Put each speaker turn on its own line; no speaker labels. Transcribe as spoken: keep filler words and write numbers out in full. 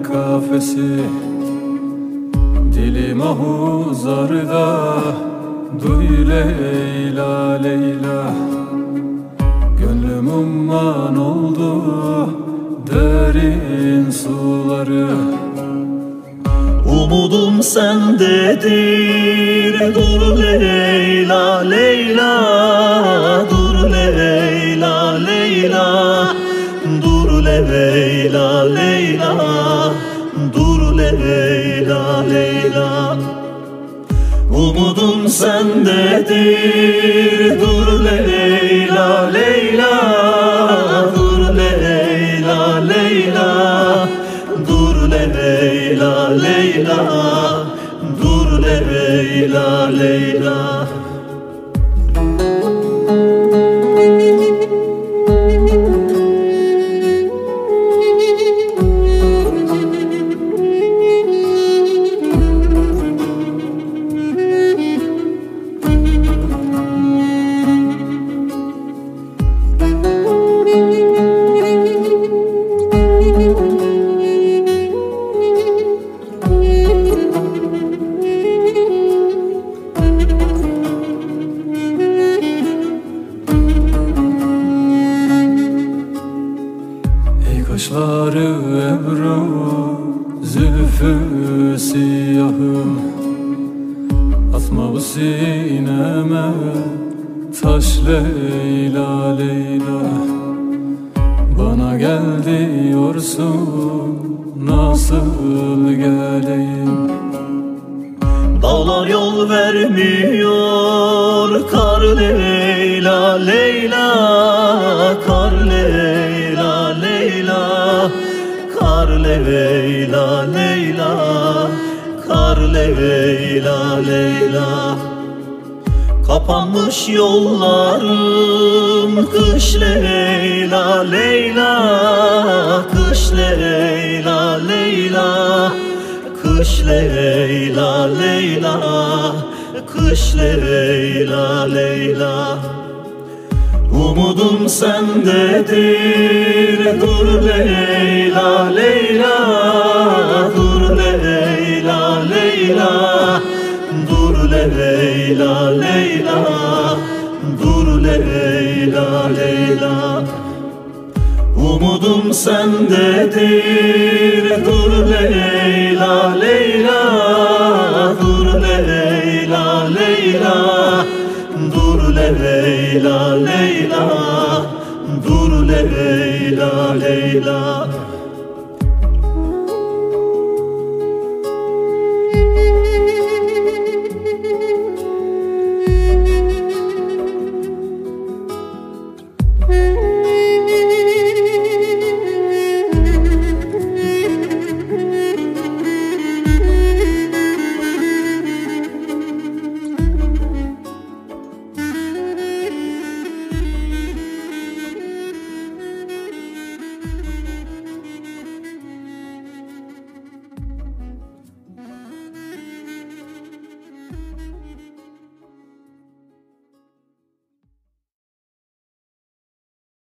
kafesi, dilim ahuzarda. Duy Leyla Leyla, gönlüm umman oldu derin suları.
Umudum sendedir, dur Leyla Leyla, dur Leyla Leyla, dur Leyla Leyla, dur Leyla Leyla. Umudum sendedir, dur Leyla Leyla, dur Leyla Leyla, dur Leyla Leyla, dur Leyla Leyla.
Kaşları ebru, zülfü siyahım. Atma bu sineme taş Leyla Leyla. Bana gel diyorsun, nasıl geleyim?
Dağlar yol vermiyor, kar Leyla Leyla, kar Leyla Leyla, kar Leyla Leyla, kar Leyla Leyla. Kapanmış yollarım, kış Leyla Leyla, kış Leyla Leyla, kış Leyla Leyla, kış Leyla Leyla. Umudum sendedir, dur Leyla Leyla, dur Leyla Leyla, dur Leyla Leyla, dur Leyla Leyla. Umudum sendedir, dur Leyla Leyla, dur Leyla Leyla, dur Leyla Leyla, dur Leyla Leyla.